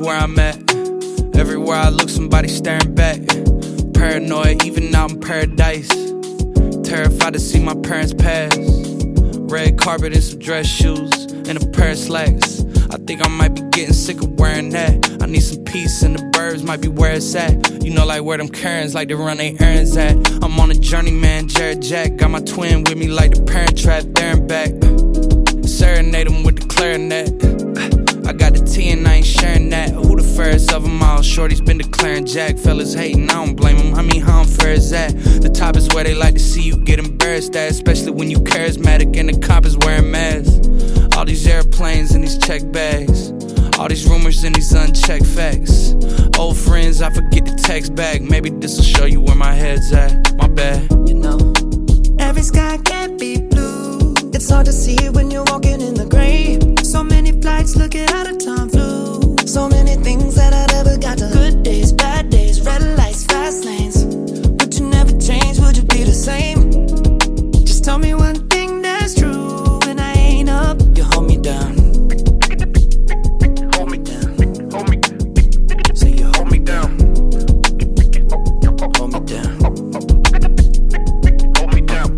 where I'm at. Everywhere I look, somebody staring back. Paranoid, even out in paradise. Terrified to see my parents pass. Red carpet and some dress shoes and a pair of slacks. I think I might be getting sick of wearing that. I need some peace and the birds might be where it's at. You know, like where them Karens like to run their errands at. I'm on a journey, man, Jared Jack. Got my twin with me like the Parent Trap, there and back. Serenade them with the clarinet. I got the tea and I ain't sharing that. Who the fairest of them all? Shorty's been declaring Jack. Fellas hating, I don't blame them. I mean, how unfair is that? The top is where they like to see you get embarrassed at. Especially when you charismatic and the cop is wearing masks. All these airplanes and these check bags. All these rumors and these unchecked facts. Old friends, I forget to text back. Maybe this'll show you where my head's at. My bad. You know, every sky can't be blue. It's hard to see it when you're walking in the gray. So many flights, look at how the time flew. So many things that I never got to. Good days, bad days, red lights, fast lanes. Would you never change? Would you be the same? Just tell me one thing that's true. When I ain't up, you hold me down. Hold me down. Hold me down. Say you hold me down. Hold me down. Hold me down.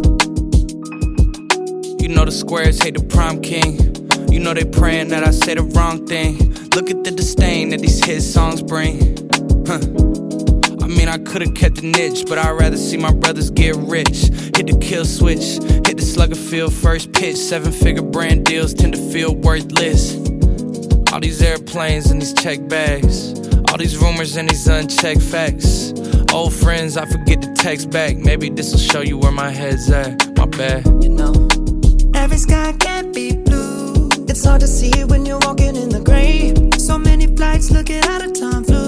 You know the squares hate the prom king. You know they praying that I say the wrong thing. Look at the disdain that these hit songs bring. I mean, I could've kept the niche, but I'd rather see my brothers get rich. Hit the kill switch, hit the slugger field first pitch. 7-figure brand deals tend to feel worthless. All these airplanes and these check bags. All these rumors and these unchecked facts. Old friends, I forget to text back. Maybe this'll show you where my head's at. My bad. You know, every sky can't be blue. It's hard to see it when you're walking in the gray. So many flights, look at how the time flew.